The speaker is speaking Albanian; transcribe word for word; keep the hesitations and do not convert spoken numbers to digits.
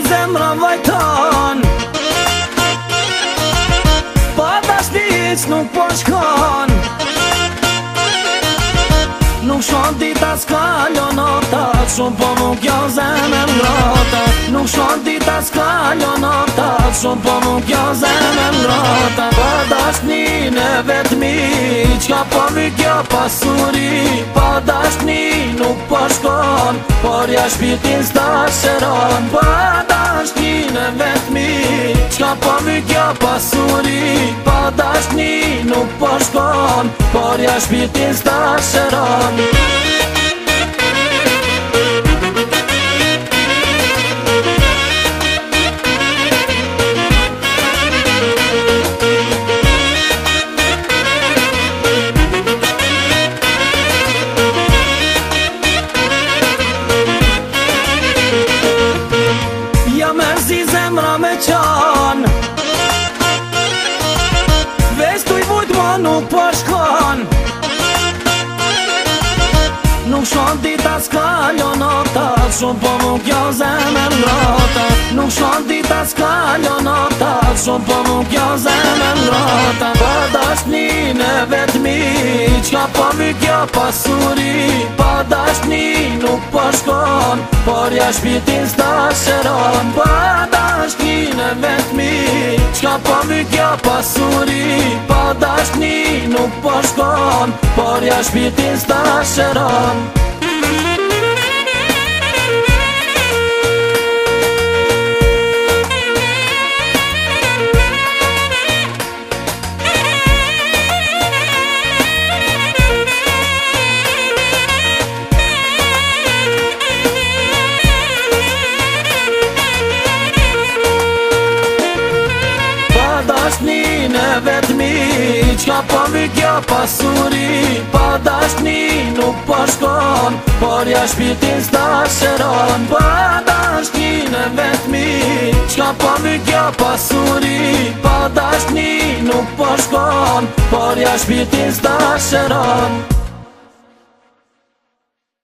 zemra vajton, pa dashnic nuk po shkon. Nuk shon dita s'kalon nota, shumë po mu kjo zemër ngrota. Nuk shon dita s'kalon nota, shumë po mu kjo zemër ngrota. Pa dashnin e vetmi, qka po mi kjo pasuri. Pa dashni nuk po shkon, por ja shpitin s'ta shëron. Pa dashnin e vetmi, qka po mi kjo pasuri. Pa dashni nuk po shkon, por ja shpitin s'ta shëron. Ja mërzi zemra me qan, vestuj vujt ma nuk po shkon. Nuk shon dita s'kalon nota, shumë po mu kjo zemër ngrota. Nuk shon dita s'kalon nota, shumë po mu kjo zemër ngrota. Pa dashnin e vetmi, qka po mi kjo pasuri. Pa dashni nuk po shkon, por ja shpitin s'ta shëron. Pa dashnin e vetmi, qka po mi kjo pasuri. Pa dashni nuk po shkon, por ja shpitin s'ta shëron. Dashnin e vetmi, qka po mi kjo pasuri. Pa dashni nuk po shkon, por ja shpitin s'ta shëron. Pa dashnin e vetmi, qka po mi kjo pasuri. Pa dashni nuk po shkon, por ja shpitin s'ta shëron.